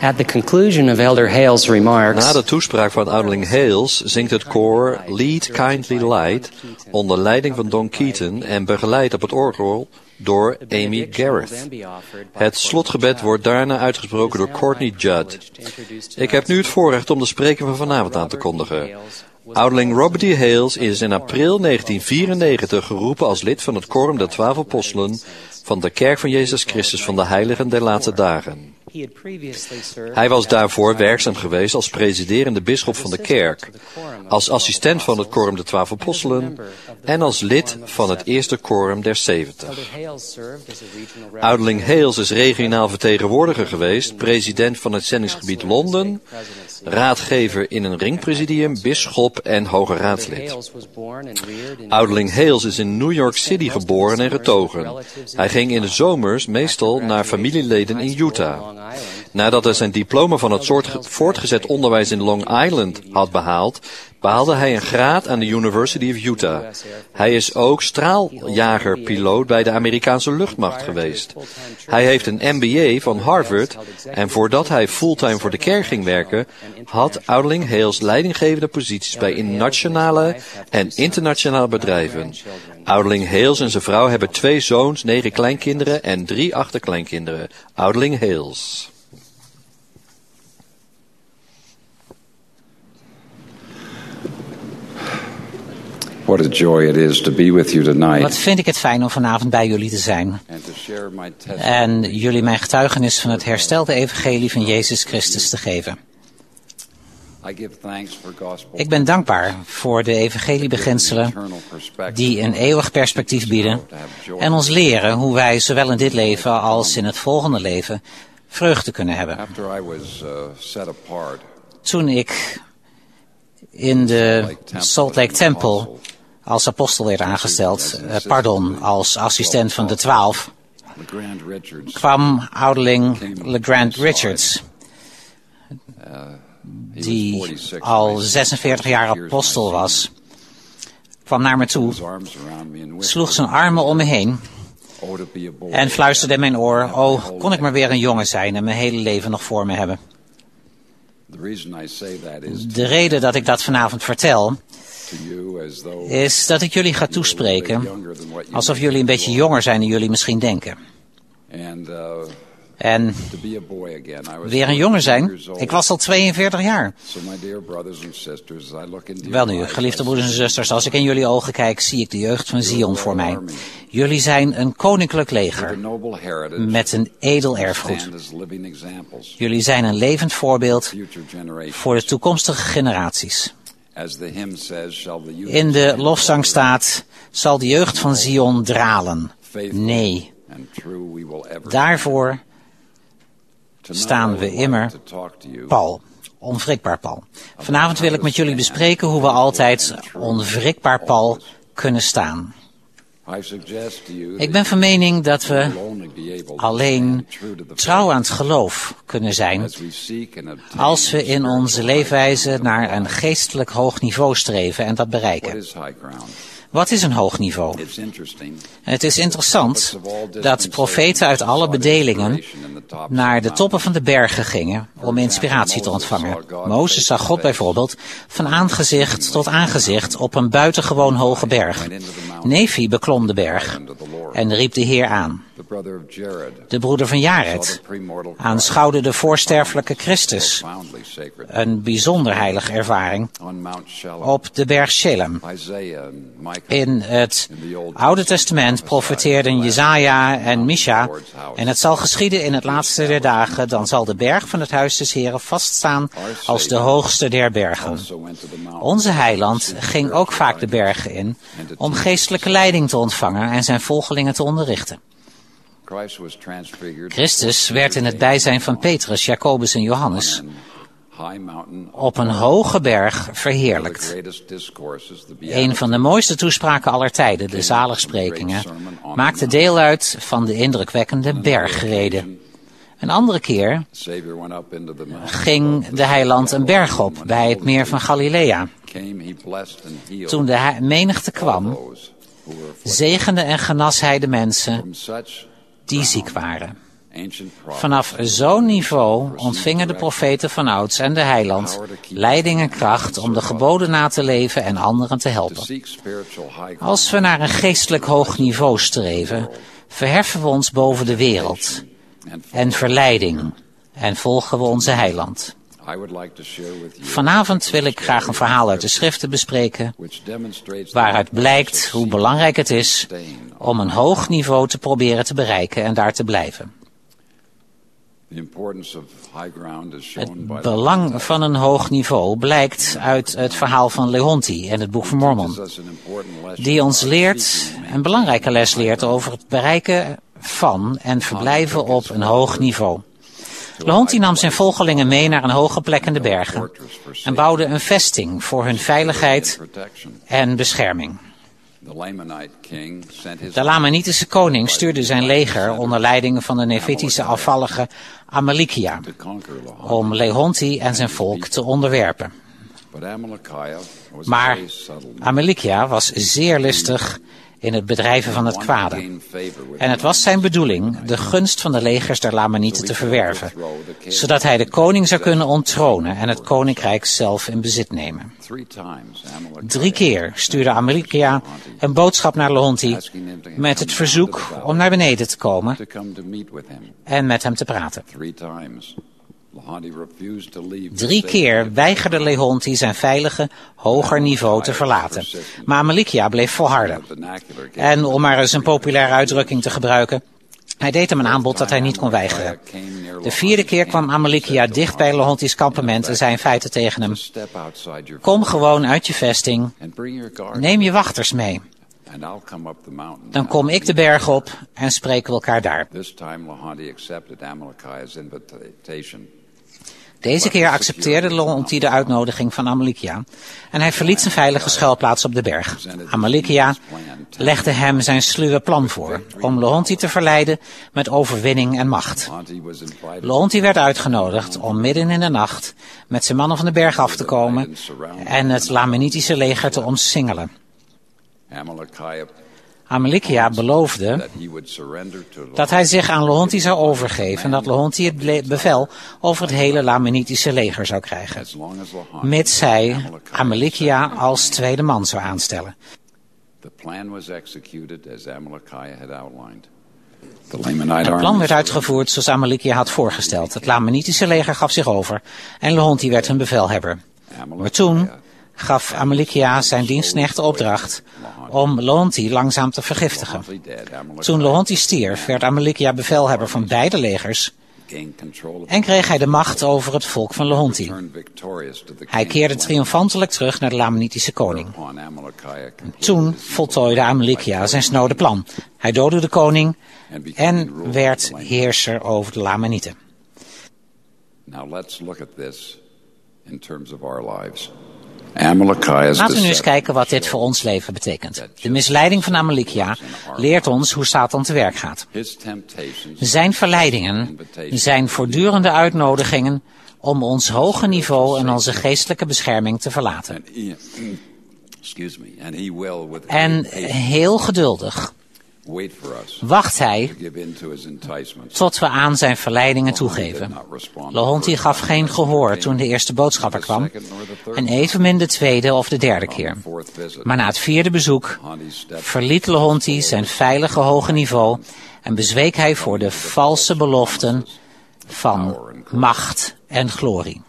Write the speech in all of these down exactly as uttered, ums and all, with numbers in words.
At the conclusion of Elder Hale's remarks, Na de toespraak van ouderling Hales zingt het koor Lead Kindly Light onder leiding van Don Keaton en begeleid op het orgel door Amy Gareth. Het slotgebed wordt daarna uitgesproken door Courtney Judd. Ik heb nu het voorrecht om de spreker van vanavond aan te kondigen. Ouderling Robert D. Hales is in april negentien vierennegentig geroepen als lid van het Quorum der Twaalf Apostelen van de Kerk van Jezus Christus van de Heiligen der Laatste Dagen. Hij was daarvoor werkzaam geweest als presiderende bisschop van de kerk, als assistent van het Quorum der Twaalf Apostelen en als lid van het eerste Quorum der Zeventig. Ouderling Hales is regionaal vertegenwoordiger geweest, president van het zendingsgebied Londen, raadgever in een ringpresidium, bisschop en hoge raadslid. Ouderling Hales is in New York City geboren en getogen. Hij ging in de zomers meestal naar familieleden in Utah. Nadat hij zijn diploma van het soort voortgezet onderwijs in Long Island had behaald, behaalde hij een graad aan de University of Utah. Hij is ook straaljagerpiloot bij de Amerikaanse luchtmacht geweest. Hij heeft een M B A van Harvard en voordat hij fulltime voor de kerk ging werken, had Ouderling Hales leidinggevende posities bij nationale en internationale bedrijven. Ouderling Hales en zijn vrouw hebben twee zoons, negen kleinkinderen en drie achterkleinkinderen. Ouderling Hales. What a joy it is to be with you tonight. Wat vind ik het fijn om vanavond bij jullie te zijn. En jullie mijn getuigenis van het herstelde evangelie van Jezus Christus te geven. Ik ben dankbaar voor de evangeliebeginselen die een eeuwig perspectief bieden en ons leren hoe wij zowel in dit leven als in het volgende leven vreugde kunnen hebben. Toen ik in de Salt Lake Temple als apostel werd aangesteld, eh, pardon, als assistent van de twaalf, kwam ouderling LeGrand Richards, die al zesenveertig jaar apostel was, kwam naar me toe, sloeg zijn armen om me heen en fluisterde in mijn oor, oh, kon ik maar weer een jongen zijn en mijn hele leven nog voor me hebben. De reden dat ik dat vanavond vertel, is dat ik jullie ga toespreken alsof jullie een beetje jonger zijn dan jullie misschien denken. En weer een jongen zijn, ik was al tweeënveertig jaar. Wel nu, geliefde broeders en zusters, als ik in jullie ogen kijk, zie ik de jeugd van Zion voor mij. Jullie zijn een koninklijk leger met een edel erfgoed. Jullie zijn een levend voorbeeld voor de toekomstige generaties. In de lofzang staat, zal de jeugd van Zion dralen. Nee, daarvoor staan we immer pal. Onwrikbaar pal. Vanavond wil ik met jullie bespreken hoe we altijd onwrikbaar pal kunnen staan. Ik ben van mening dat we alleen trouw aan het geloof kunnen zijn als we in onze leefwijze naar een geestelijk hoog niveau streven en dat bereiken. Wat is een hoog niveau? Het is interessant dat profeten uit alle bedelingen naar de toppen van de bergen gingen om inspiratie te ontvangen. Mozes zag God bijvoorbeeld van aangezicht tot aangezicht op een buitengewoon hoge berg. Nefi beklom de berg en riep de Heer aan. De broeder van Jared aanschouwde de voorsterfelijke Christus, een bijzonder heilige ervaring, op de berg Shelem. In het Oude Testament profeteerden Jesaja en Micha, en het zal geschieden in het laatste der dagen, dan zal de berg van het huis des Heren vaststaan als de hoogste der bergen. Onze heiland ging ook vaak de bergen in om geestelijke leiding te ontvangen en zijn volgelingen te onderrichten. Christus werd in het bijzijn van Petrus, Jacobus en Johannes op een hoge berg verheerlijkt. Een van de mooiste toespraken aller tijden, de zaligsprekingen, maakte deel uit van de indrukwekkende bergrede. Een andere keer ging de heiland een berg op bij het meer van Galilea. Toen de menigte kwam, zegende en genas hij de mensen die ziek waren. Vanaf zo'n niveau ontvingen de profeten vanouds en de heiland leiding en kracht om de geboden na te leven en anderen te helpen. Als we naar een geestelijk hoog niveau streven, verheffen we ons boven de wereld en verleiding en volgen we onze heiland. Vanavond wil ik graag een verhaal uit de schriften bespreken, waaruit blijkt hoe belangrijk het is om een hoog niveau te proberen te bereiken en daar te blijven. Het belang van een hoog niveau blijkt uit het verhaal van Leonti in het Boek van Mormon, die ons leert, een belangrijke les leert over het bereiken van en verblijven op een hoog niveau. Leonti nam zijn volgelingen mee naar een hoge plek in de bergen en bouwde een vesting voor hun veiligheid en bescherming. De Lamanitische koning stuurde zijn leger onder leiding van de Nefitische afvallige Amalekia om Leonti en zijn volk te onderwerpen. Maar Amalekia was zeer listig in het bedrijven van het kwade. En het was zijn bedoeling de gunst van de legers der Lamanieten te verwerven, zodat hij de koning zou kunnen onttronen en het koninkrijk zelf in bezit nemen. Drie keer stuurde Amalekia een boodschap naar Leonti met het verzoek om naar beneden te komen en met hem te praten. Drie keer weigerde Leonti zijn veilige, hoger niveau te verlaten. Maar Amalekia bleef volharden. En om maar eens een populaire uitdrukking te gebruiken, hij deed hem een aanbod dat hij niet kon weigeren. De vierde keer kwam Amalekia dicht bij Leonti's kampement en zei in feite tegen hem: kom gewoon uit je vesting, neem je wachters mee. Dan kom ik de berg op en spreken we elkaar daar. Deze keer accepteerde Leonti de uitnodiging van Amalekia en hij verliet zijn veilige schuilplaats op de berg. Amalekia legde hem zijn sluwe plan voor om Leonti te verleiden met overwinning en macht. Leonti werd uitgenodigd om midden in de nacht met zijn mannen van de berg af te komen en het Lamanitische leger te omsingelen. Amalekia beloofde dat hij zich aan Leonti zou overgeven en dat Leonti het bevel over het hele Lamanitische leger zou krijgen, mits hij Amalekia als tweede man zou aanstellen. Het plan werd uitgevoerd zoals Amalekia had voorgesteld. Het Lamanitische leger gaf zich over en Leonti werd hun bevelhebber. Maar toen gaf Amalekia zijn dienstknecht de opdracht om Leonti langzaam te vergiftigen. Toen Leonti stierf, werd Amalekia bevelhebber van beide legers en kreeg hij de macht over het volk van Leonti. Hij keerde triomfantelijk terug naar de Lamanitische koning. Toen voltooide Amalekia zijn snode plan. Hij doodde de koning en werd heerser over de Lamanieten. Laten we nu eens kijken wat dit voor ons leven betekent. De misleiding van Amalekia leert ons hoe Satan te werk gaat. Zijn verleidingen zijn voortdurende uitnodigingen om ons hoge niveau en onze geestelijke bescherming te verlaten. En heel geduldig wacht hij tot we aan zijn verleidingen toegeven. Leonti gaf geen gehoor toen de eerste boodschapper kwam en evenmin de tweede of de derde keer. Maar na het vierde bezoek verliet Leonti zijn veilige hoge niveau en bezweek hij voor de valse beloften van macht en glorie.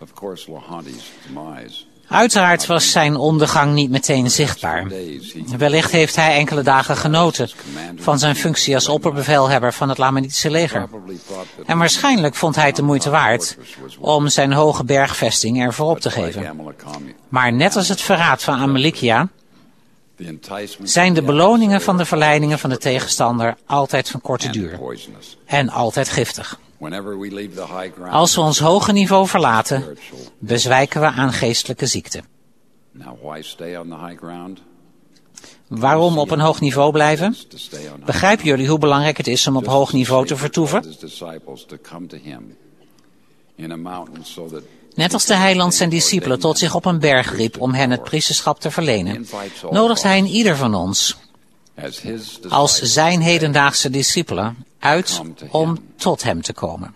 Uiteraard was zijn ondergang niet meteen zichtbaar. Wellicht heeft hij enkele dagen genoten van zijn functie als opperbevelhebber van het Lamanitische leger. En waarschijnlijk vond hij het de moeite waard om zijn hoge bergvesting ervoor op te geven. Maar net als het verraad van Amalekia zijn de beloningen van de verleidingen van de tegenstander altijd van korte duur en altijd giftig. Als we ons hoge niveau verlaten, bezwijken we aan geestelijke ziekte. Waarom op een hoog niveau blijven? Begrijpen jullie hoe belangrijk het is om op hoog niveau te vertoeven? Net als de heiland zijn discipelen tot zich op een berg riep om hen het priesterschap te verlenen, nodigt hij in ieder van ons als zijn hedendaagse discipelen uit om tot hem te komen.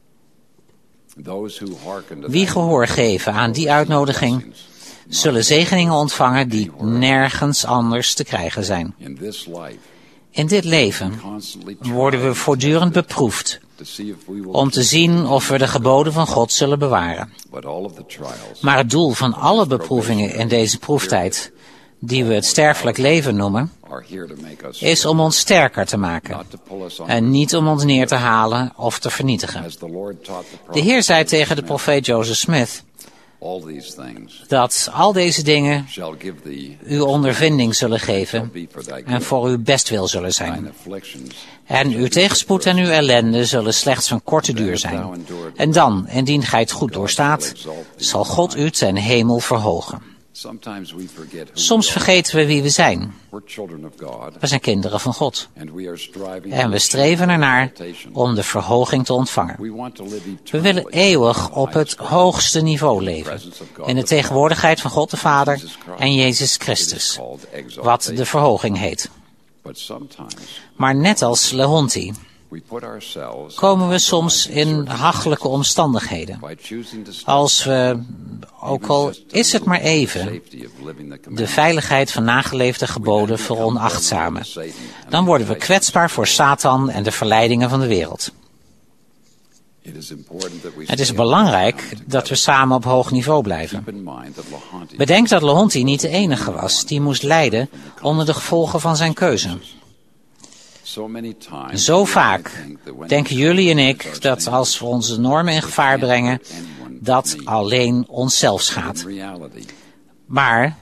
Wie gehoor geven aan die uitnodiging, zullen zegeningen ontvangen die nergens anders te krijgen zijn. In dit leven worden we voortdurend beproefd om te zien of we de geboden van God zullen bewaren. Maar het doel van alle beproevingen in deze proeftijd, die we het sterfelijk leven noemen, is om ons sterker te maken en niet om ons neer te halen of te vernietigen. De Heer zei tegen de profeet Joseph Smith dat al deze dingen u ondervinding zullen geven en voor uw bestwil zullen zijn. En uw tegenspoed en uw ellende zullen slechts van korte duur zijn. En dan, indien gij het goed doorstaat, zal God u ten hemel verhogen. Soms vergeten we wie we zijn. We zijn kinderen van God. En we streven ernaar om de verhoging te ontvangen. We willen eeuwig op het hoogste niveau leven. In de tegenwoordigheid van God de Vader en Jezus Christus. Wat de verhoging heet. Maar net als Lehonti komen we soms in hachelijke omstandigheden. Als we, ook al is het maar even, de veiligheid van nageleefde geboden veronachtzamen. Dan worden we kwetsbaar voor Satan en de verleidingen van de wereld. Het is belangrijk dat we samen op hoog niveau blijven. Bedenk dat Lehonti niet de enige was die moest lijden onder de gevolgen van zijn keuze. Zo vaak denken jullie en ik dat als we onze normen in gevaar brengen, dat alleen onszelf schaadt. Maar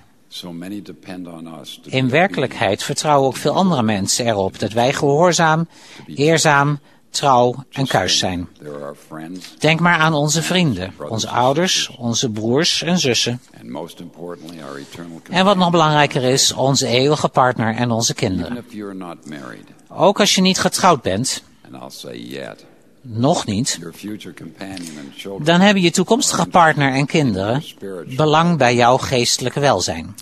in werkelijkheid vertrouwen ook veel andere mensen erop dat wij gehoorzaam, eerzaam, trouw en kuis zijn. Denk maar aan onze vrienden, onze ouders, onze broers en zussen. En wat nog belangrijker is, onze eeuwige partner en onze kinderen. Ook als je niet getrouwd bent, nog niet, dan hebben je toekomstige partner en kinderen belang bij jouw geestelijke welzijn.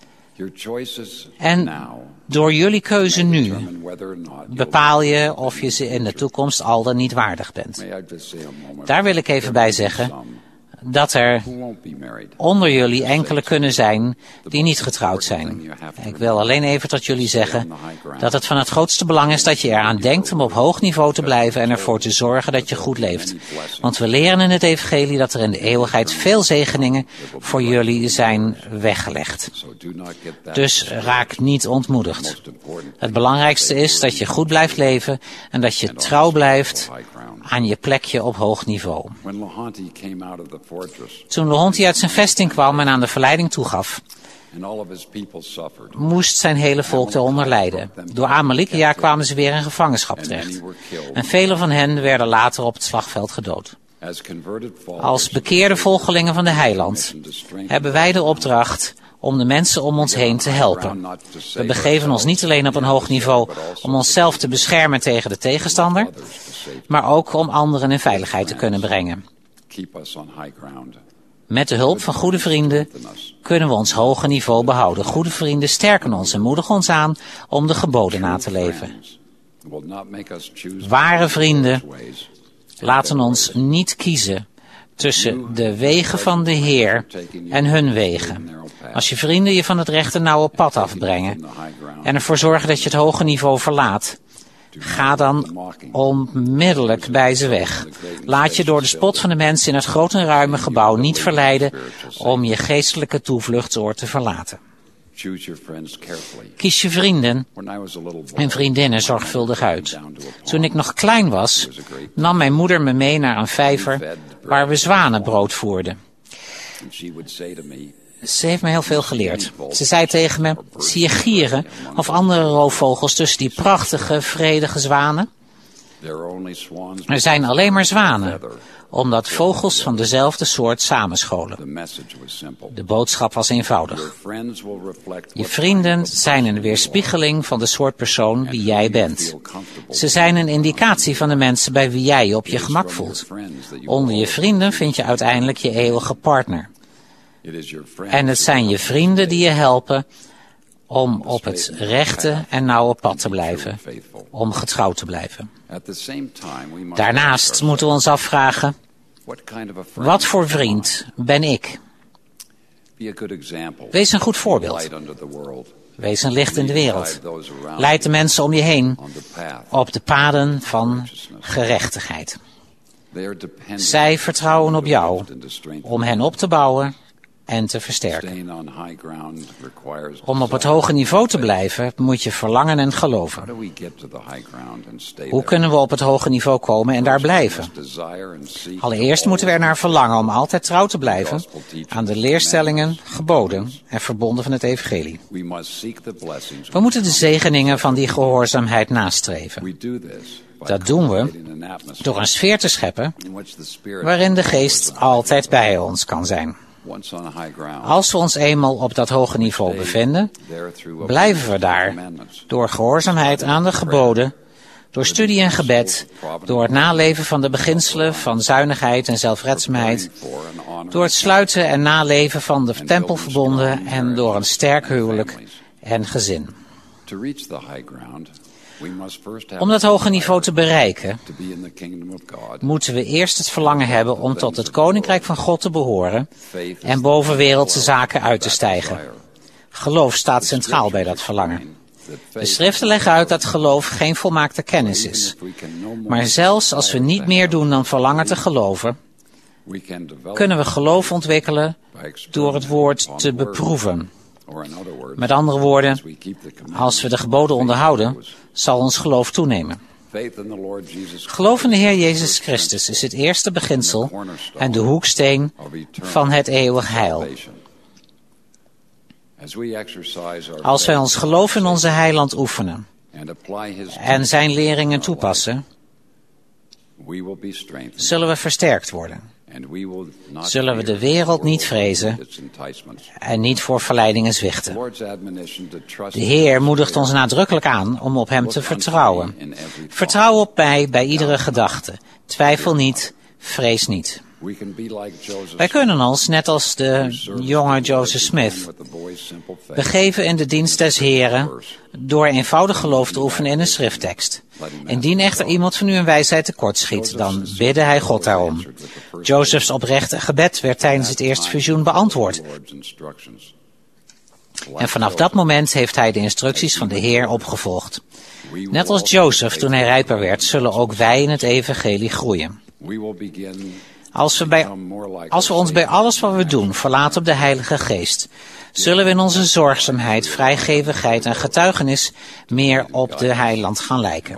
En door jullie keuze nu bepaal je of je ze in de toekomst al dan niet waardig bent. Daar wil ik even bij zeggen dat er onder jullie enkele kunnen zijn die niet getrouwd zijn. Ik wil alleen even tot jullie zeggen dat het van het grootste belang is dat je eraan denkt om op hoog niveau te blijven en ervoor te zorgen dat je goed leeft. Want we leren in het evangelie dat er in de eeuwigheid veel zegeningen voor jullie zijn weggelegd. Dus raak niet ontmoedigd. Het belangrijkste is dat je goed blijft leven en dat je trouw blijft aan je plekje op hoog niveau. Toen Lehonti uit zijn vesting kwam en aan de verleiding toegaf, moest zijn hele volk eronder lijden. Door Amalekia kwamen ze weer in gevangenschap terecht. En velen van hen werden later op het slagveld gedood. Als bekeerde volgelingen van de Heiland hebben wij de opdracht om de mensen om ons heen te helpen. We begeven ons niet alleen op een hoog niveau om onszelf te beschermen tegen de tegenstander, maar ook om anderen in veiligheid te kunnen brengen. Met de hulp van goede vrienden kunnen we ons hoge niveau behouden. Goede vrienden sterken ons en moedigen ons aan om de geboden na te leven. Ware vrienden laten ons niet kiezen tussen de wegen van de Heer en hun wegen. Als je vrienden je van het rechte nauwe pad afbrengen en ervoor zorgen dat je het hoge niveau verlaat, ga dan onmiddellijk bij ze weg. Laat je door de spot van de mensen in het grote en ruime gebouw niet verleiden om je geestelijke toevluchtsoord te verlaten. Kies je vrienden en vriendinnen zorgvuldig uit. Toen ik nog klein was, nam mijn moeder me mee naar een vijver waar we zwanenbrood voerden. Ze heeft me heel veel geleerd. Ze zei tegen me, zie je gieren of andere roofvogels tussen die prachtige, vredige zwanen? Er zijn alleen maar zwanen, omdat vogels van dezelfde soort samenscholen. De boodschap was eenvoudig. Je vrienden zijn een weerspiegeling van de soort persoon die jij bent. Ze zijn een indicatie van de mensen bij wie jij je op je gemak voelt. Onder je vrienden vind je uiteindelijk je eeuwige partner. En het zijn je vrienden die je helpen om op het rechte en nauwe pad te blijven, om getrouw te blijven. Daarnaast moeten we ons afvragen, wat voor vriend ben ik? Wees een goed voorbeeld. Wees een licht in de wereld. Leid de mensen om je heen op de paden van gerechtigheid. Zij vertrouwen op jou om hen op te bouwen en te versterken. Om op het hoge niveau te blijven, moet je verlangen en geloven. Hoe kunnen we op het hoge niveau komen en daar blijven? Allereerst moeten we er naar verlangen om altijd trouw te blijven aan de leerstellingen, geboden en verbonden van het evangelie. We moeten de zegeningen van die gehoorzaamheid nastreven. Dat doen we door een sfeer te scheppen waarin de geest altijd bij ons kan zijn. Als we ons eenmaal op dat hoge niveau bevinden, blijven we daar door gehoorzaamheid aan de geboden, door studie en gebed, door het naleven van de beginselen van zuinigheid en zelfredzaamheid, door het sluiten en naleven van de tempelverbonden en door een sterk huwelijk en gezin. Om dat hoge niveau te bereiken, moeten we eerst het verlangen hebben om tot het Koninkrijk van God te behoren en boven wereldse zaken uit te stijgen. Geloof staat centraal bij dat verlangen. De schriften leggen uit dat geloof geen volmaakte kennis is. Maar zelfs als we niet meer doen dan verlangen te geloven, kunnen we geloof ontwikkelen door het woord te beproeven. Met andere woorden, als we de geboden onderhouden, zal ons geloof toenemen. Geloof in de Heer Jezus Christus is het eerste beginsel en de hoeksteen van het eeuwig heil. Als wij ons geloof in onze heiland oefenen en zijn leringen toepassen, zullen we versterkt worden. Zullen we de wereld niet vrezen en niet voor verleidingen zwichten. De Heer moedigt ons nadrukkelijk aan om op Hem te vertrouwen. Vertrouw op mij bij iedere gedachte. Twijfel niet, vrees niet. Wij kunnen ons, net als de jonge Joseph Smith, begeven in de dienst des Heren door eenvoudig geloof te oefenen in een schrifttekst. Indien echter iemand van u een wijsheid tekortschiet, dan bidde hij God daarom. Josephs oprechte gebed werd tijdens het eerste visioen beantwoord. En vanaf dat moment heeft hij de instructies van de Heer opgevolgd. Net als Joseph toen hij rijper werd, zullen ook wij in het evangelie groeien. Als we, bij, als we ons bij alles wat we doen verlaten op de Heilige Geest, zullen we in onze zorgzaamheid, vrijgevigheid en getuigenis meer op de Heiland gaan lijken.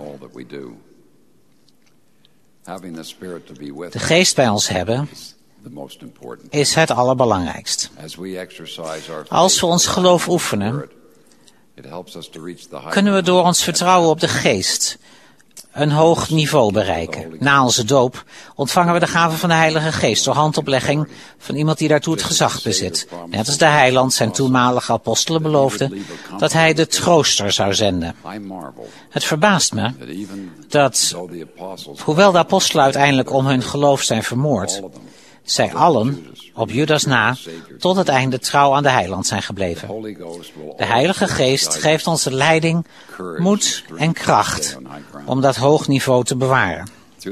De Geest bij ons hebben is het allerbelangrijkst. Als we ons geloof oefenen, kunnen we door ons vertrouwen op de Geest een hoog niveau bereiken. Na onze doop ontvangen we de gave van de Heilige Geest door handoplegging van iemand die daartoe het gezag bezit. Net als de Heiland zijn toenmalige apostelen beloofde dat hij de trooster zou zenden. Het verbaast me dat, hoewel de apostelen uiteindelijk om hun geloof zijn vermoord, zij allen, op Judas na, tot het einde trouw aan de Heiland zijn gebleven. De Heilige Geest geeft ons de leiding, moed en kracht om dat hoog niveau te bewaren.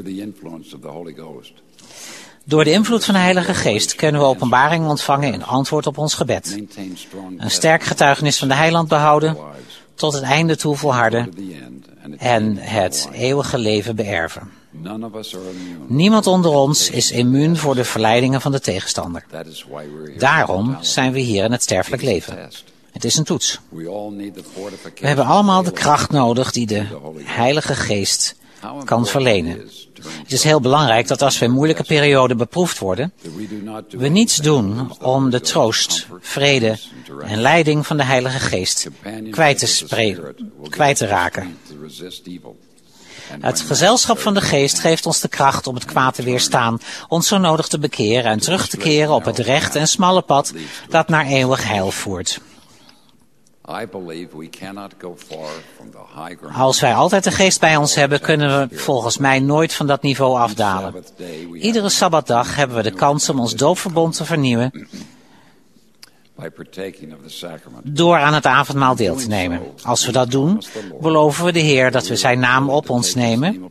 Door de invloed van de Heilige Geest kunnen we openbaring ontvangen in antwoord op ons gebed. Een sterk getuigenis van de Heiland behouden, tot het einde toe volharden en het eeuwige leven beërven. Niemand onder ons is immuun voor de verleidingen van de tegenstander. Daarom zijn we hier in het sterfelijk leven. Het is een toets. We hebben allemaal de kracht nodig die de Heilige Geest kan verlenen. Het is heel belangrijk dat als we in moeilijke perioden beproefd worden, we niets doen om de troost, vrede en leiding van de Heilige Geest kwijt te, spre- kwijt te raken. Het gezelschap van de Geest geeft ons de kracht om het kwaad te weerstaan, ons zo nodig te bekeren en terug te keren op het rechte en smalle pad dat naar eeuwig heil voert. Als wij altijd de Geest bij ons hebben, kunnen we volgens mij nooit van dat niveau afdalen. Iedere Sabbatdag hebben we de kans om ons doopverbond te vernieuwen door aan het avondmaal deel te nemen. Als we dat doen, beloven we de Heer dat we zijn naam op ons nemen,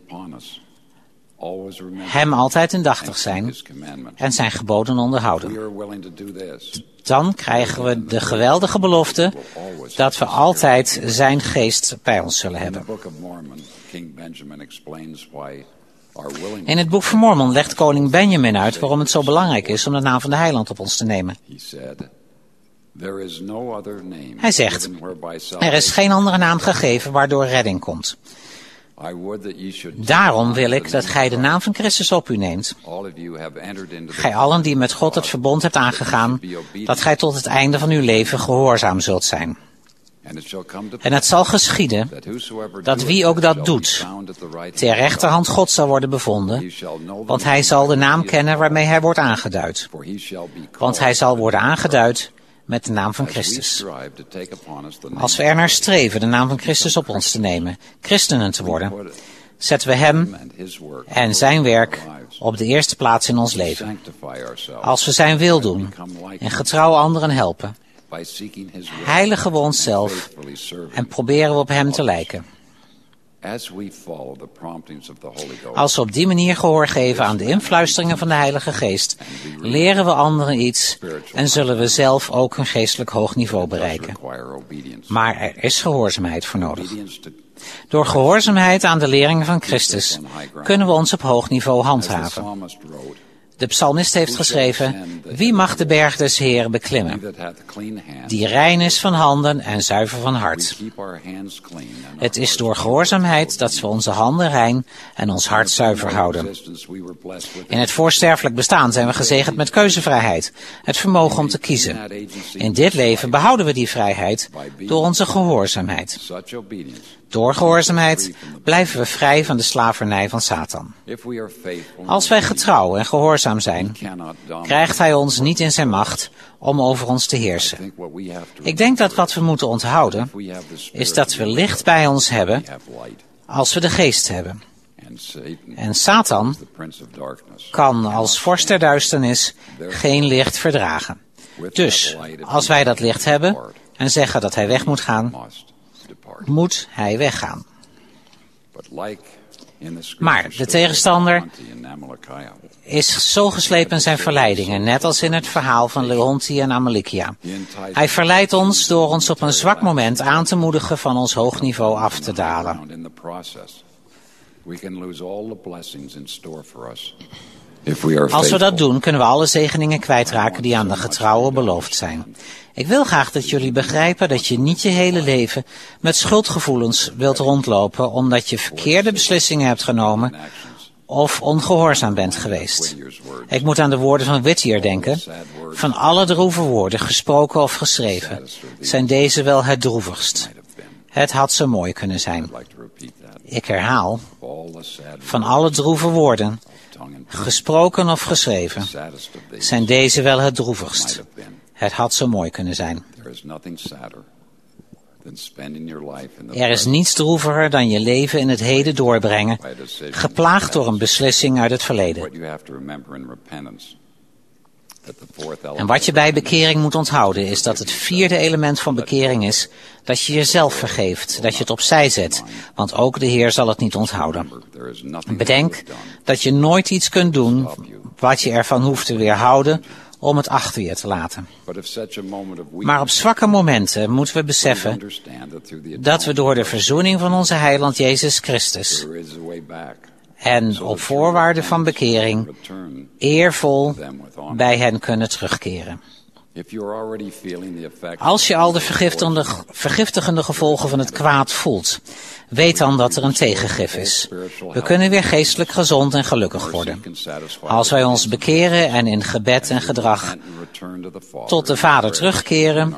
hem altijd indachtig zijn en zijn geboden onderhouden. Dan krijgen we de geweldige belofte dat we altijd zijn geest bij ons zullen hebben. In het boek van Mormon legt koning Benjamin uit waarom het zo belangrijk is om de naam van de heiland op ons te nemen. Hij zegt, er is geen andere naam gegeven waardoor redding komt. Daarom wil ik dat gij de naam van Christus op u neemt. Gij allen die met God het verbond hebt aangegaan, dat gij tot het einde van uw leven gehoorzaam zult zijn. En het zal geschieden dat wie ook dat doet, ter rechterhand God zal worden bevonden, want hij zal de naam kennen waarmee hij wordt aangeduid. Want hij zal worden aangeduid met de naam van Christus. Als we er naar streven de naam van Christus op ons te nemen, christenen te worden, zetten we hem en zijn werk op de eerste plaats in ons leven. Als we zijn wil doen en getrouw anderen helpen, heiligen we onszelf en proberen we op hem te lijken. Als we op die manier gehoor geven aan de influisteringen van de Heilige Geest, leren we anderen iets en zullen we zelf ook een geestelijk hoog niveau bereiken. Maar er is gehoorzaamheid voor nodig. Door gehoorzaamheid aan de leringen van Christus kunnen we ons op hoog niveau handhaven. De psalmist heeft geschreven, wie mag de berg des Heeren beklimmen? Die rein is van handen en zuiver van hart. Het is door gehoorzaamheid dat we onze handen rein en ons hart zuiver houden. In het voorsterfelijk bestaan zijn we gezegend met keuzevrijheid, het vermogen om te kiezen. In dit leven behouden we die vrijheid door onze gehoorzaamheid. Door gehoorzaamheid blijven we vrij van de slavernij van Satan. Als wij getrouw en gehoorzaam zijn, krijgt hij ons niet in zijn macht om over ons te heersen. Ik denk dat wat we moeten onthouden, is dat we licht bij ons hebben als we de geest hebben. En Satan kan als vorst der duisternis geen licht verdragen. Dus, als wij dat licht hebben en zeggen dat hij weg moet gaan, moet hij weggaan. Maar de tegenstander is zo geslepen in zijn verleidingen, net als in het verhaal van Leonti en Amalekia. Hij verleidt ons door ons op een zwak moment aan te moedigen van ons hoog niveau af te dalen. Als we dat doen, kunnen we alle zegeningen kwijtraken die aan de getrouwen beloofd zijn. Ik wil graag dat jullie begrijpen dat je niet je hele leven met schuldgevoelens wilt rondlopen omdat je verkeerde beslissingen hebt genomen of ongehoorzaam bent geweest. Ik moet aan de woorden van Whittier denken. Van alle droeve woorden, gesproken of geschreven, zijn deze wel het droevigst. Het had zo mooi kunnen zijn. Ik herhaal, van alle droeve woorden, gesproken of geschreven, zijn deze wel het droevigst. Het had zo mooi kunnen zijn. Er is niets droeviger dan je leven in het heden doorbrengen, geplaagd door een beslissing uit het verleden. En wat je bij bekering moet onthouden is dat het vierde element van bekering is dat je jezelf vergeeft, dat je het opzij zet, want ook de Heer zal het niet onthouden. Bedenk dat je nooit iets kunt doen wat je ervan hoeft te weerhouden om het achter je te laten. Maar op zwakke momenten moeten we beseffen dat we door de verzoening van onze heiland Jezus Christus en op voorwaarde van bekering eervol bij hen kunnen terugkeren. Als je al de vergiftigende, vergiftigende gevolgen van het kwaad voelt, weet dan dat er een tegengif is. We kunnen weer geestelijk gezond en gelukkig worden. Als wij ons bekeren en in gebed en gedrag tot de Vader terugkeren,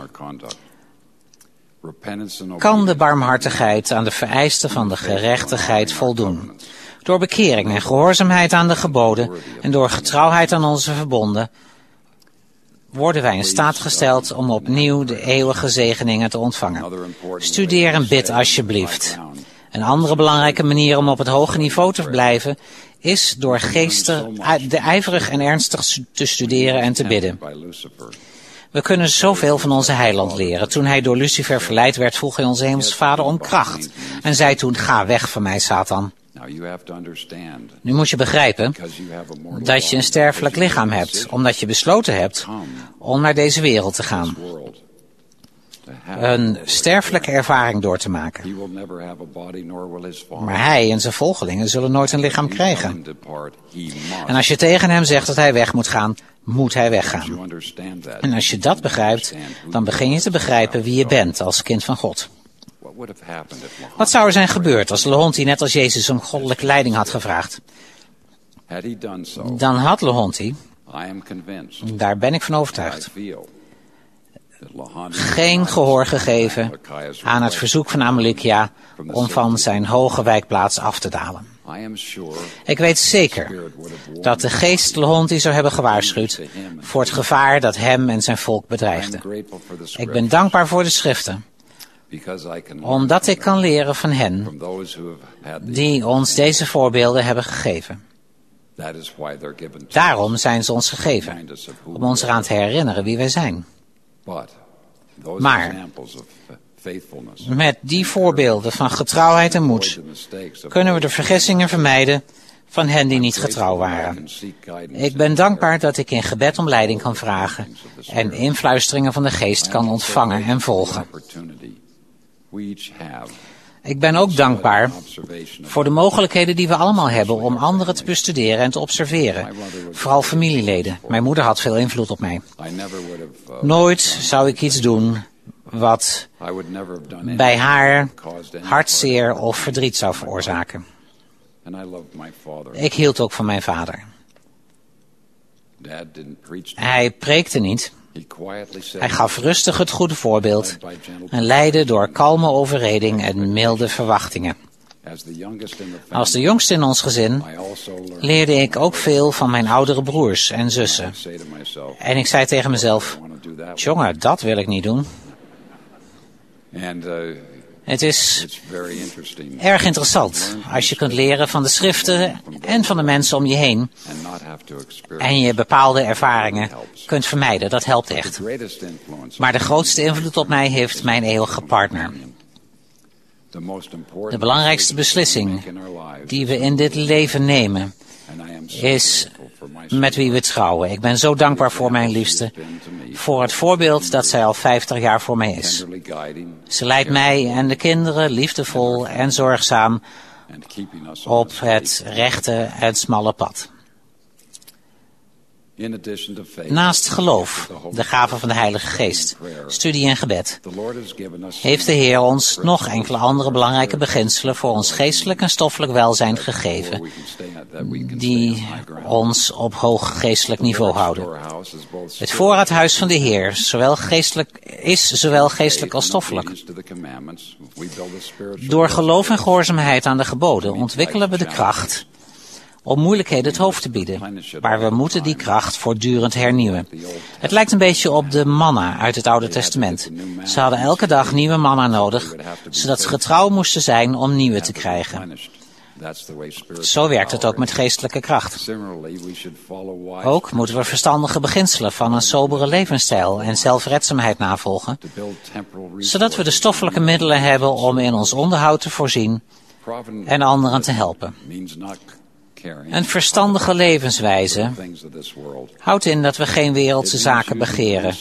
kan de barmhartigheid aan de vereisten van de gerechtigheid voldoen. Door bekering en gehoorzaamheid aan de geboden en door getrouwheid aan onze verbonden worden wij in staat gesteld om opnieuw de eeuwige zegeningen te ontvangen. Studeer en bid alsjeblieft. Een andere belangrijke manier om op het hoge niveau te blijven is door geesten de ijverig en ernstig te studeren en te bidden. We kunnen zoveel van onze heiland leren. Toen hij door Lucifer verleid werd, vroeg hij onze hemelse vader om kracht. En zei toen, ga weg van mij, Satan. Nu moet je begrijpen dat je een sterfelijk lichaam hebt, omdat je besloten hebt om naar deze wereld te gaan. Een sterfelijke ervaring door te maken. Maar hij en zijn volgelingen zullen nooit een lichaam krijgen. En als je tegen hem zegt dat hij weg moet gaan, moet hij weggaan. En als je dat begrijpt, dan begin je te begrijpen wie je bent als kind van God. Wat zou er zijn gebeurd als Lehonti net als Jezus om goddelijke leiding had gevraagd? Dan had Lehonti, daar ben ik van overtuigd, geen gehoor gegeven aan het verzoek van Amalickia om van zijn hoge wijkplaats af te dalen. Ik weet zeker dat de geest Lehonti zou hebben gewaarschuwd voor het gevaar dat hem en zijn volk bedreigde. Ik ben dankbaar voor de schriften, omdat ik kan leren van hen die ons deze voorbeelden hebben gegeven. Daarom zijn ze ons gegeven, om ons eraan te herinneren wie wij zijn. Maar met die voorbeelden van getrouwheid en moed kunnen we de vergissingen vermijden van hen die niet getrouw waren. Ik ben dankbaar dat ik in gebed om leiding kan vragen en influisteringen van de geest kan ontvangen en volgen. Ik ben ook dankbaar voor de mogelijkheden die we allemaal hebben om anderen te bestuderen en te observeren. Vooral familieleden. Mijn moeder had veel invloed op mij. Nooit zou ik iets doen wat bij haar hartzeer of verdriet zou veroorzaken. Ik hield ook van mijn vader. Hij preekte niet. Hij gaf rustig het goede voorbeeld en leidde door kalme overreding en milde verwachtingen. Als de jongste in ons gezin leerde ik ook veel van mijn oudere broers en zussen. En ik zei tegen mezelf, jongen, dat wil ik niet doen. Het is erg interessant als je kunt leren van de schriften en van de mensen om je heen en je bepaalde ervaringen kunt vermijden. Dat helpt echt. Maar de grootste invloed op mij heeft mijn eeuwige partner. De belangrijkste beslissing die we in dit leven nemen is met wie we trouwen. Ik ben zo dankbaar voor mijn liefste, voor het voorbeeld dat zij al vijftig jaar voor mij is. Ze leidt mij en de kinderen liefdevol en zorgzaam op het rechte en smalle pad. Naast geloof, de gave van de Heilige Geest, studie en gebed, heeft de Heer ons nog enkele andere belangrijke beginselen voor ons geestelijk en stoffelijk welzijn gegeven, die ons op hoog geestelijk niveau houden. Het voorraadhuis van de Heer zowel geestelijk, is zowel geestelijk als stoffelijk. Door geloof en gehoorzaamheid aan de geboden ontwikkelen we de kracht om moeilijkheden het hoofd te bieden, maar we moeten die kracht voortdurend hernieuwen. Het lijkt een beetje op de manna uit het Oude Testament. Ze hadden elke dag nieuwe manna nodig, zodat ze getrouw moesten zijn om nieuwe te krijgen. Zo werkt het ook met geestelijke kracht. Ook moeten we verstandige beginselen van een sobere levensstijl en zelfredzaamheid navolgen, zodat we de stoffelijke middelen hebben om in ons onderhoud te voorzien en anderen te helpen. Een verstandige levenswijze houdt in dat we geen wereldse zaken begeren.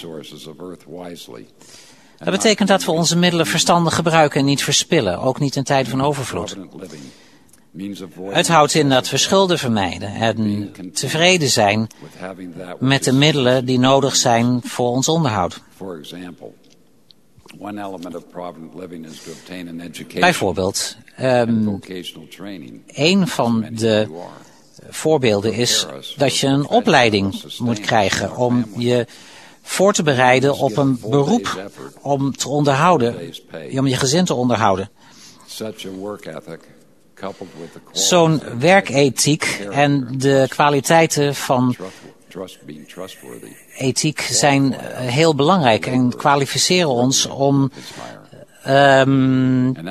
Dat betekent dat we onze middelen verstandig gebruiken en niet verspillen, ook niet in tijden van overvloed. Het houdt in dat we schulden vermijden en tevreden zijn met de middelen die nodig zijn voor ons onderhoud. Bijvoorbeeld, um, een van de voorbeelden is dat je een opleiding moet krijgen om je voor te bereiden op een beroep om te onderhouden, om je gezin te onderhouden. Zo'n werkethiek en de kwaliteiten van ethiek zijn heel belangrijk en kwalificeren ons om um,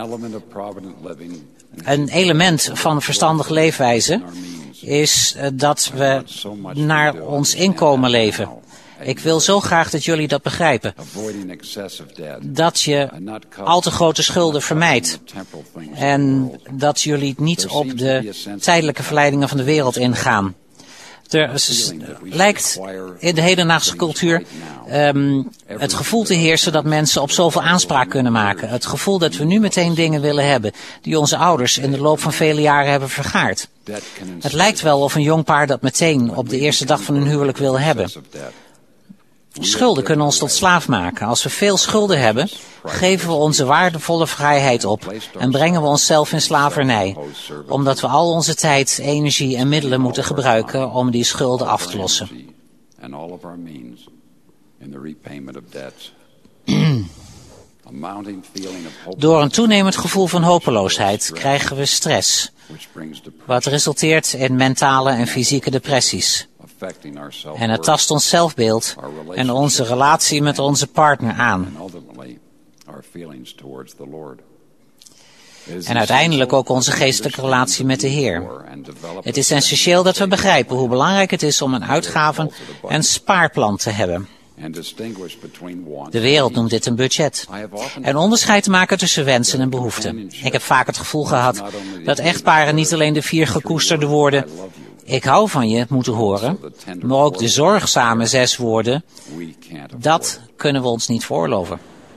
een element van verstandige leefwijze is dat we naar ons inkomen leven Ik wil zo graag dat jullie dat begrijpen. Dat je al te grote schulden vermijdt. En dat jullie niet op de tijdelijke verleidingen van de wereld ingaan. Er s- lijkt in de hedendaagse cultuur um, het gevoel te heersen dat mensen op zoveel aanspraak kunnen maken. Het gevoel dat we nu meteen dingen willen hebben die onze ouders in de loop van vele jaren hebben vergaard. Het lijkt wel of een jong paar dat meteen op de eerste dag van hun huwelijk wil hebben. Schulden kunnen ons tot slaaf maken. Als we veel schulden hebben, geven we onze waardevolle vrijheid op en brengen we onszelf in slavernij, omdat we al onze tijd, energie en middelen moeten gebruiken om die schulden af te lossen. Door een toenemend gevoel van hopeloosheid krijgen we stress, wat resulteert in mentale en fysieke depressies. En het tast ons zelfbeeld en onze relatie met onze partner aan. En uiteindelijk ook onze geestelijke relatie met de Heer. Het is essentieel dat we begrijpen hoe belangrijk het is om een uitgaven- en spaarplan te hebben. De wereld noemt dit een budget. En onderscheid te maken tussen wensen en behoeften. Ik heb vaak het gevoel gehad dat echtparen niet alleen de vier gekoesterde woorden "ik hou van je" moeten horen, maar ook de zorgzame zes woorden "dat kunnen we ons niet veroorloven".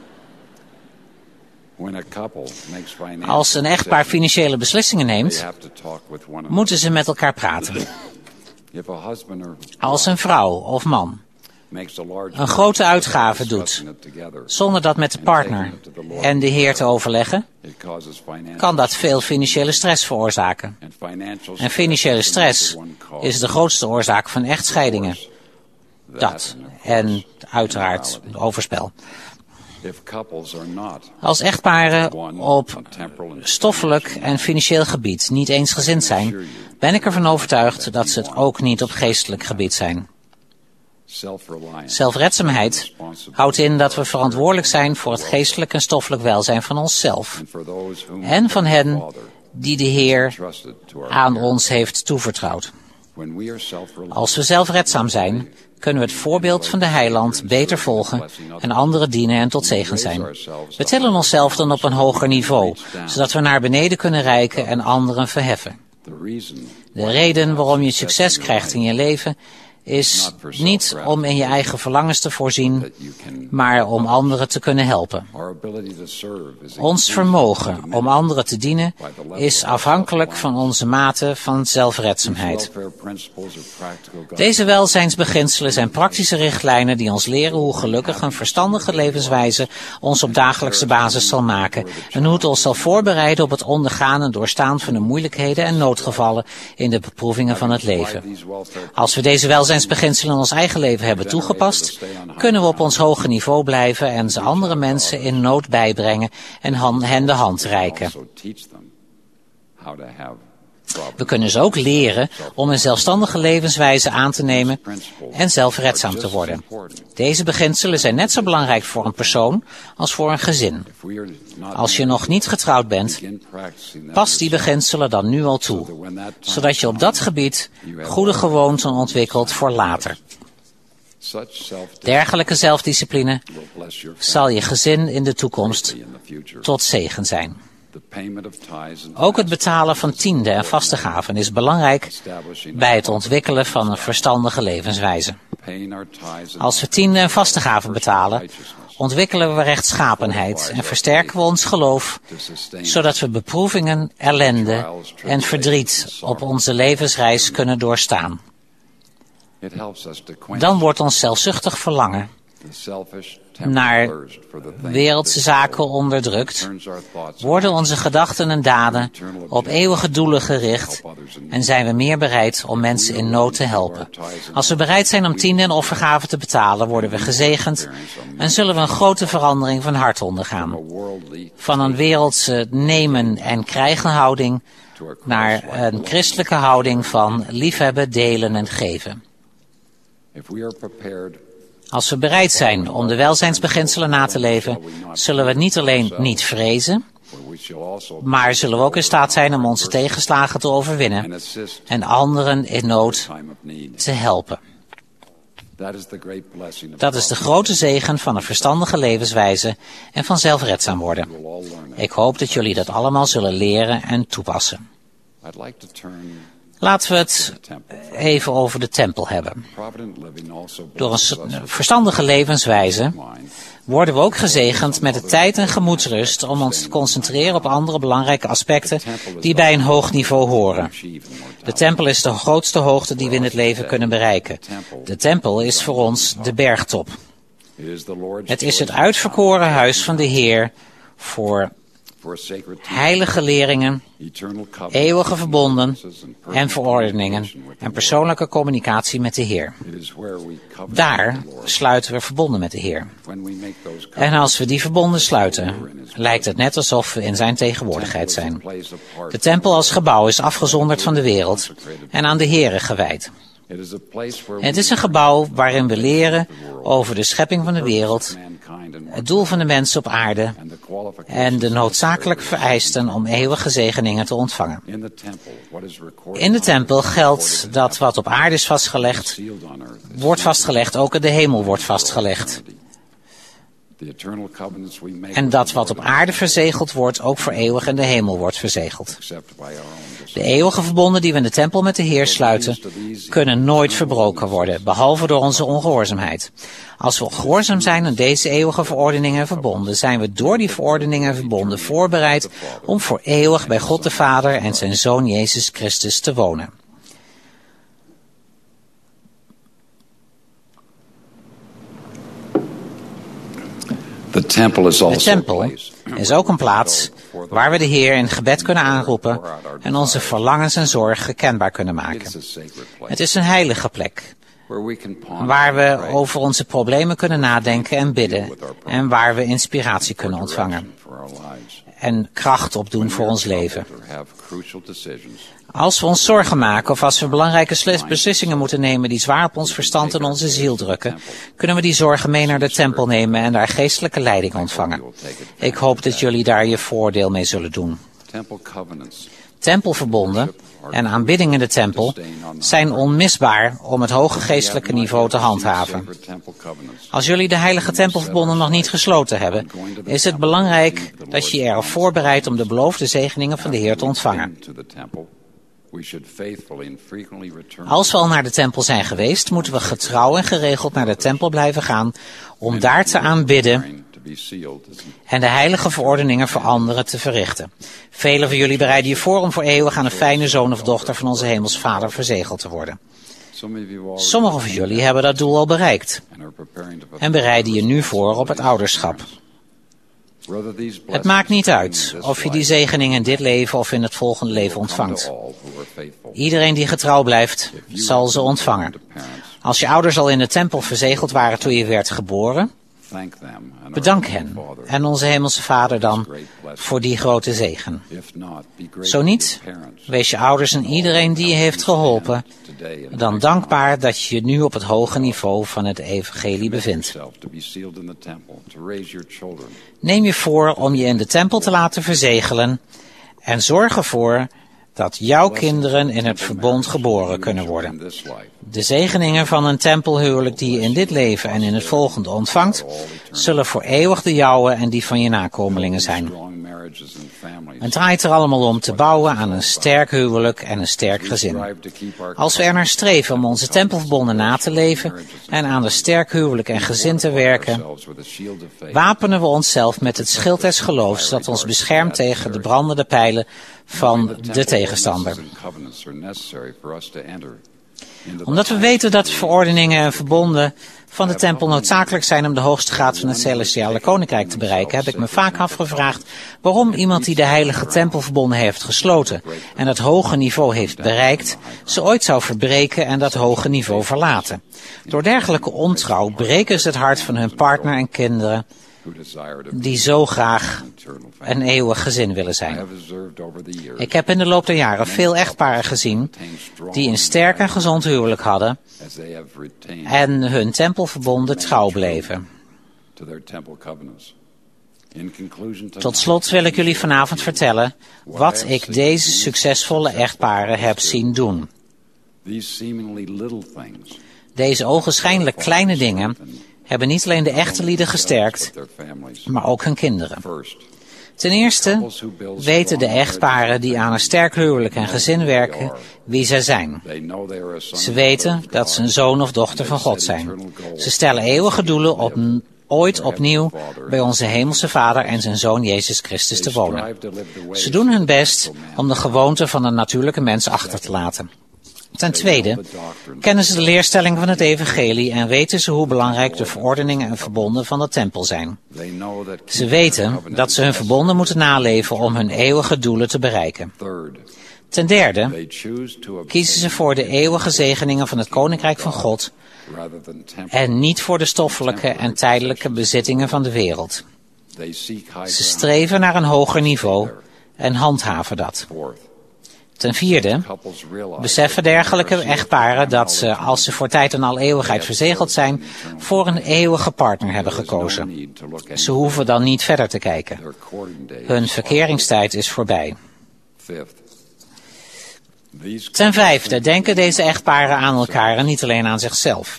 Als een echtpaar financiële beslissingen neemt, moeten ze met elkaar praten. Als een vrouw of man een grote uitgave doet, zonder dat met de partner en de Heer te overleggen, kan dat veel financiële stress veroorzaken. En financiële stress is de grootste oorzaak van echtscheidingen. Dat en uiteraard overspel. Als echtparen op stoffelijk en financieel gebied niet eensgezind zijn, ben ik ervan overtuigd dat ze het ook niet op geestelijk gebied zijn. Zelfredzaamheid houdt in dat we verantwoordelijk zijn voor het geestelijk en stoffelijk welzijn van onszelf en van hen die de Heer aan ons heeft toevertrouwd. Als we zelfredzaam zijn, kunnen we het voorbeeld van de Heiland beter volgen en anderen dienen en tot zegen zijn. We tillen onszelf dan op een hoger niveau, zodat we naar beneden kunnen reiken en anderen verheffen. De reden waarom je succes krijgt in je leven is niet om in je eigen verlangens te voorzien, maar om anderen te kunnen helpen. Ons vermogen om anderen te dienen is afhankelijk van onze mate van zelfredzaamheid. Deze welzijnsbeginselen zijn praktische richtlijnen die ons leren hoe gelukkig een verstandige levenswijze ons op dagelijkse basis zal maken en hoe het ons zal voorbereiden op het ondergaan en doorstaan van de moeilijkheden en noodgevallen in de beproevingen van het leven. Als we deze welzijnsbeginselen in ons eigen leven hebben toegepast, kunnen we op ons hoge niveau blijven en ze andere mensen in nood bijbrengen en hen de hand reiken. We kunnen ze ook leren om een zelfstandige levenswijze aan te nemen en zelfredzaam te worden. Deze beginselen zijn net zo belangrijk voor een persoon als voor een gezin. Als je nog niet getrouwd bent, pas die beginselen dan nu al toe, zodat je op dat gebied goede gewoonten ontwikkelt voor later. Dergelijke zelfdiscipline zal je gezin in de toekomst tot zegen zijn. Ook het betalen van tiende en vaste gaven is belangrijk bij het ontwikkelen van een verstandige levenswijze. Als we tiende en vaste gaven betalen, ontwikkelen we rechtschapenheid en versterken we ons geloof, zodat we beproevingen, ellende en verdriet op onze levensreis kunnen doorstaan. Dan wordt ons zelfzuchtig verlangen naar wereldse zaken onderdrukt, worden onze gedachten en daden op eeuwige doelen gericht en zijn we meer bereid om mensen in nood te helpen. Als we bereid zijn om tiende en offergaven te betalen, worden we gezegend en zullen we een grote verandering van hart ondergaan. Van een wereldse nemen en krijgen houding naar een christelijke houding van liefhebben, delen en geven. Als we bereid zijn om de welzijnsbeginselen na te leven, zullen we niet alleen niet vrezen, maar zullen we ook in staat zijn om onze tegenslagen te overwinnen en anderen in nood te helpen. Dat is de grote zegen van een verstandige levenswijze en van zelfredzaam worden. Ik hoop dat jullie dat allemaal zullen leren en toepassen. Laten we het even over de tempel hebben. Door een verstandige levenswijze worden we ook gezegend met de tijd en gemoedsrust om ons te concentreren op andere belangrijke aspecten die bij een hoog niveau horen. De tempel is de grootste hoogte die we in het leven kunnen bereiken. De tempel is voor ons de bergtop. Het is het uitverkoren huis van de Heer voor heilige leringen, eeuwige verbonden en verordeningen en persoonlijke communicatie met de Heer. Daar sluiten we verbonden met de Heer. En als we die verbonden sluiten, lijkt het net alsof we in zijn tegenwoordigheid zijn. De tempel als gebouw is afgezonderd van de wereld en aan de Heere gewijd. Het is een gebouw waarin we leren over de schepping van de wereld, het doel van de mens op aarde en de noodzakelijke vereisten om eeuwige zegeningen te ontvangen. In de tempel geldt dat wat op aarde is vastgelegd, wordt vastgelegd, ook in de hemel wordt vastgelegd. En dat wat op aarde verzegeld wordt, ook voor eeuwig in de hemel wordt verzegeld. De eeuwige verbonden die we in de tempel met de Heer sluiten, kunnen nooit verbroken worden, behalve door onze ongehoorzaamheid. Als we gehoorzaam zijn aan deze eeuwige verordeningen en verbonden, zijn we door die verordeningen en verbonden voorbereid om voor eeuwig bij God de Vader en zijn Zoon Jezus Christus te wonen. De tempel is ook een plaats waar we de Heer in gebed kunnen aanroepen en onze verlangens en zorgen kenbaar kunnen maken. Het is een heilige plek waar we over onze problemen kunnen nadenken en bidden en waar we inspiratie kunnen ontvangen en kracht opdoen voor ons leven. Als we ons zorgen maken of als we belangrijke beslissingen moeten nemen die zwaar op ons verstand en onze ziel drukken, kunnen we die zorgen mee naar de tempel nemen en daar geestelijke leiding ontvangen. Ik hoop dat jullie daar je voordeel mee zullen doen. Tempelverbonden en aanbidding in de tempel zijn onmisbaar om het hoge geestelijke niveau te handhaven. Als jullie de heilige tempelverbonden nog niet gesloten hebben, is het belangrijk dat je je erop voorbereidt om de beloofde zegeningen van de Heer te ontvangen. Als we al naar de tempel zijn geweest, moeten we getrouw en geregeld naar de tempel blijven gaan om daar te aanbidden en de heilige verordeningen voor anderen te verrichten. Velen van jullie bereiden je voor om voor eeuwig aan een fijne zoon of dochter van onze hemelse Vader verzegeld te worden. Sommigen van jullie hebben dat doel al bereikt en bereiden je nu voor op het ouderschap. Het maakt niet uit of je die zegening in dit leven of in het volgende leven ontvangt. Iedereen die getrouw blijft, zal ze ontvangen. Als je ouders al in de tempel verzegeld waren toen je werd geboren, bedank hen en onze hemelse Vader dan voor die grote zegen. Zo niet, wees je ouders en iedereen die je heeft geholpen dan dankbaar dat je je nu op het hoge niveau van het evangelie bevindt. Neem je voor om je in de tempel te laten verzegelen en zorg ervoor dat jouw kinderen in het verbond geboren kunnen worden. De zegeningen van een tempelhuwelijk die je in dit leven en in het volgende ontvangt, zullen voor eeuwig de jouwe en die van je nakomelingen zijn. Het draait er allemaal om te bouwen aan een sterk huwelijk en een sterk gezin. Als we er naar streven om onze tempelverbonden na te leven en aan een sterk huwelijk en gezin te werken, wapenen we onszelf met het schild des geloofs dat ons beschermt tegen de brandende pijlen van de tegenstander. Omdat we weten dat de verordeningen en verbonden van de tempel noodzakelijk zijn om de hoogste graad van het celestiale koninkrijk te bereiken, heb ik me vaak afgevraagd waarom iemand die de heilige tempelverbonden heeft gesloten en dat hoge niveau heeft bereikt, ze ooit zou verbreken en dat hoge niveau verlaten. Door dergelijke ontrouw breken ze het hart van hun partner en kinderen die zo graag een eeuwig gezin willen zijn. Ik heb in de loop der jaren veel echtparen gezien die een sterk en gezond huwelijk hadden en hun tempelverbonden trouw bleven. Tot slot wil ik jullie vanavond vertellen wat ik deze succesvolle echtparen heb zien doen. Deze ogenschijnlijk kleine dingen hebben niet alleen de echte lieden gesterkt, maar ook hun kinderen. Ten eerste weten de echtparen die aan een sterk huwelijk en gezin werken wie zij zijn. Ze weten dat ze een zoon of dochter van God zijn. Ze stellen eeuwige doelen op ooit opnieuw bij onze hemelse Vader en zijn Zoon Jezus Christus te wonen. Ze doen hun best om de gewoonten van een natuurlijke mens achter te laten. Ten tweede kennen ze de leerstelling van het evangelie en weten ze hoe belangrijk de verordeningen en verbonden van de tempel zijn. Ze weten dat ze hun verbonden moeten naleven om hun eeuwige doelen te bereiken. Ten derde kiezen ze voor de eeuwige zegeningen van het Koninkrijk van God en niet voor de stoffelijke en tijdelijke bezittingen van de wereld. Ze streven naar een hoger niveau en handhaven dat. Ten vierde beseffen dergelijke echtparen dat ze, als ze voor tijd en al eeuwigheid verzegeld zijn, voor een eeuwige partner hebben gekozen. Ze hoeven dan niet verder te kijken. Hun verkeringstijd is voorbij. Ten vijfde denken deze echtparen aan elkaar en niet alleen aan zichzelf.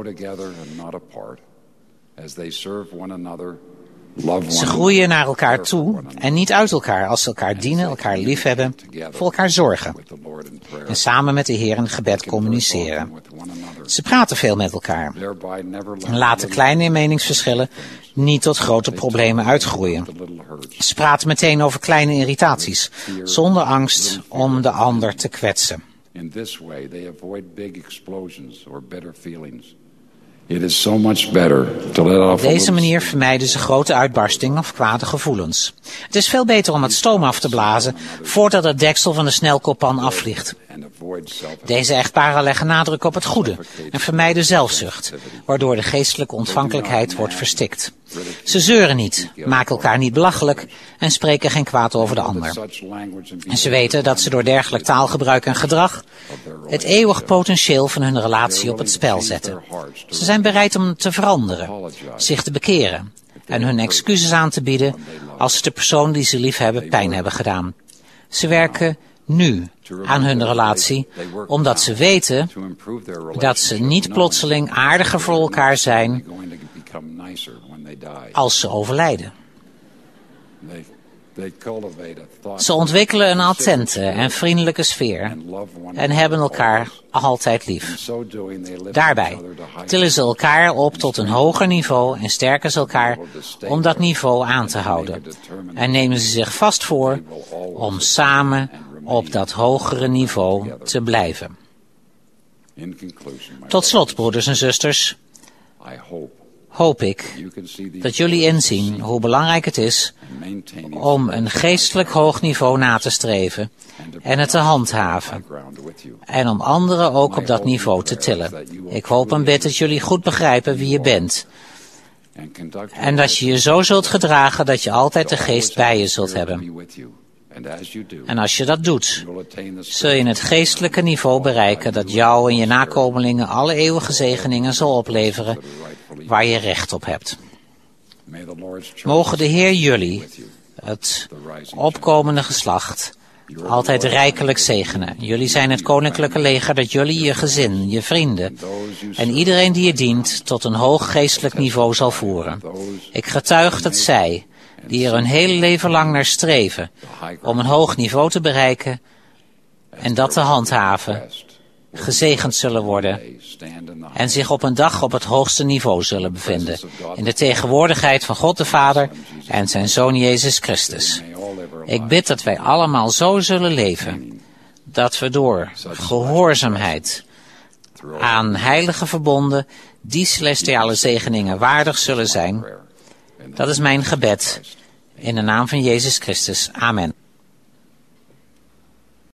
Ze groeien naar elkaar toe en niet uit elkaar als ze elkaar dienen, elkaar liefhebben, voor elkaar zorgen en samen met de Heer in gebed communiceren. Ze praten veel met elkaar en laten kleine meningsverschillen niet tot grote problemen uitgroeien. Ze praten meteen over kleine irritaties, zonder angst om de ander te kwetsen. Op deze manier vermijden ze grote uitbarstingen of kwade gevoelens. Het is veel beter om het stoom af te blazen voordat het deksel van de snelkookpan afvliegt. Deze echtparen leggen nadruk op het goede en vermijden zelfzucht, waardoor de geestelijke ontvankelijkheid wordt verstikt. Ze zeuren niet, maken elkaar niet belachelijk en spreken geen kwaad over de ander. En ze weten dat ze door dergelijk taalgebruik en gedrag het eeuwig potentieel van hun relatie op het spel zetten. Ze zijn bereid om te veranderen, zich te bekeren en hun excuses aan te bieden als ze de persoon die ze lief hebben pijn hebben gedaan. Ze werken nu aan hun relatie, omdat ze weten dat ze niet plotseling aardiger voor elkaar zijn als ze overlijden. Ze ontwikkelen een attente en vriendelijke sfeer en hebben elkaar altijd lief. Daarbij tillen ze elkaar op tot een hoger niveau en sterken ze elkaar om dat niveau aan te houden. En nemen ze zich vast voor om samen op dat hogere niveau te blijven. Tot slot, broeders en zusters, hoop ik dat jullie inzien hoe belangrijk het is om een geestelijk hoog niveau na te streven en het te handhaven en om anderen ook op dat niveau te tillen. Ik hoop en bid dat jullie goed begrijpen wie je bent en dat je je zo zult gedragen dat je altijd de geest bij je zult hebben. En als je dat doet, zul je het geestelijke niveau bereiken dat jou en je nakomelingen alle eeuwige zegeningen zal opleveren waar je recht op hebt. Mogen de Heer jullie, het opkomende geslacht, altijd rijkelijk zegenen. Jullie zijn het koninklijke leger dat jullie, je gezin, je vrienden en iedereen die je dient tot een hoog geestelijk niveau zal voeren. Ik getuig dat zij, die er hun hele leven lang naar streven om een hoog niveau te bereiken en dat te handhaven, gezegend zullen worden en zich op een dag op het hoogste niveau zullen bevinden, in de tegenwoordigheid van God de Vader en zijn Zoon Jezus Christus. Ik bid dat wij allemaal zo zullen leven, dat we door gehoorzaamheid aan heilige verbonden die celestiale zegeningen waardig zullen zijn. Dat is mijn gebed, in de naam van Jezus Christus. Amen.